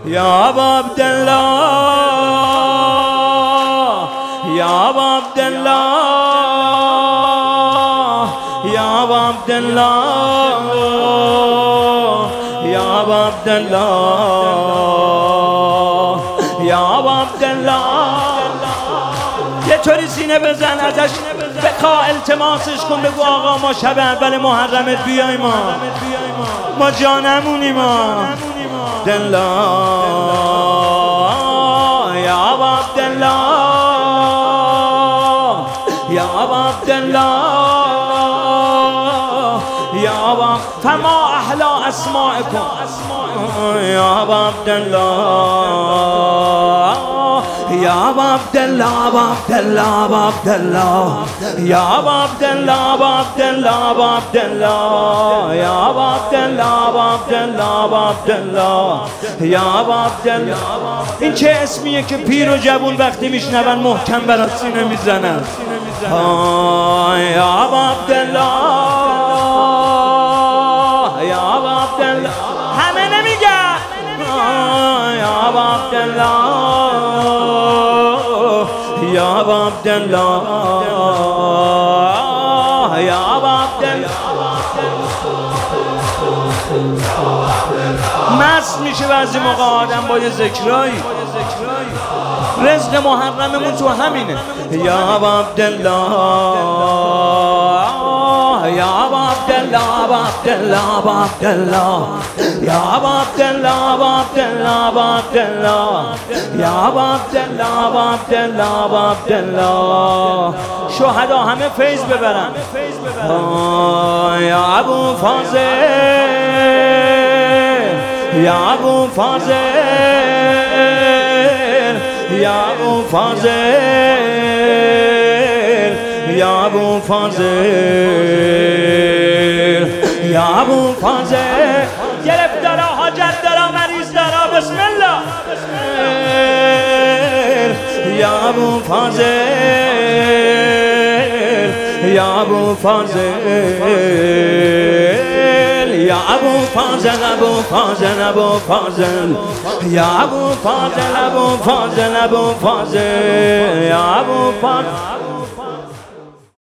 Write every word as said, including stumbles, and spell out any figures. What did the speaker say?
یا ابا عبدالله یا ابا عبدالله یا ابا عبدالله یا ابا عبدالله یا ابا عبدالله. یه طوری سینه بزن ازش بخوا التماسش کن، بگو آقا ما شب اول محرمت بیای، ما ما جانمونی، ما عبدالله یا ابا عبدالله یا ابا عبدالله یا ابا فما احلا اسماءکم یا ابا عبدالله یا ابا عبدالله ابا عبدالله ابا عبدالله یا ابا عبدالله ابا عبدالله ابا عبدالله یا ابا عبدالله ابا عبدالله ابا عبدالله یا ابا عبدالله. این چه اسمیه که پیر و جوون وقتی میشنون محکم برای سینه میزنن؟ یا ابا عبدالله یا ابا عبدالله. همه نمیگن یا ابا عبدالله یا ابا عبدالله یا ابا عبدالله. مست میشه بعضی موقع آدم با یه ذکرایی. رزق محرممون تو همینه. یا ابا عبدالله یا ابا عبدالله ابا عبدالله ابا عبدالله یا ابا عبدالله ابا عبدالله ابا عبدالله یا ابا عبدالله ابا عبدالله ابا عبدالله. شهدا همه فیض ببرن. یا ابو فاضل یا ابو فاضل یا ابو فاضل یا ابو فاضل یا ابو فاضل. گرفت دارا، حاجت دارا، مریض دارا، بسم الله. یا ابو فاضل یا ابو فاضل یا ابو فاضل ابو فاضل ابو فاضل یا ابو فاضل ابو فاضل ابو فاضل یا ابو فاضل.